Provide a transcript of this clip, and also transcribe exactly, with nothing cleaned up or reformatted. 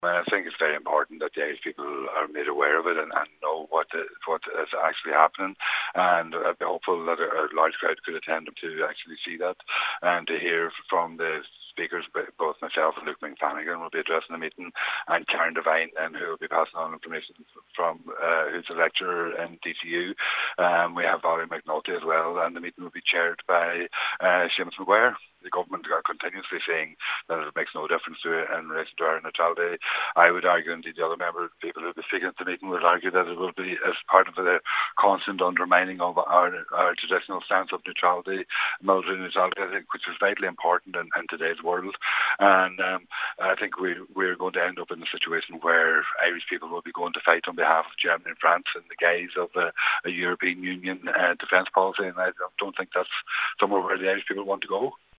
And I think it's very important that the Irish people are made aware of it and, and know what the, what is actually happening. And I'd be hopeful that a, a large crowd could attend to actually see that and to hear from the speakers, both myself and Luke McFlanagan will be addressing the meeting, and Karen Devine, and who will be passing on information from uh, who's a lecturer in D C U. Um, we have Valerie McNulty as well, and the meeting will be chaired by uh, Seamus Maguire. The government are continuously saying that it makes no difference to it in relation to our neutrality. I would argue, indeed the other members, people who will be speaking at the meeting would argue that it will be as part of the constant undermining of our, our traditional stance of neutrality, military neutrality, I think, which is vitally important in, in today's world. And um, I think we, we're going to end up in a situation where Irish people will be going to fight on behalf of Germany and France in the guise of a, a European Union uh, defence policy, and I don't think that's somewhere where the Irish people want to go.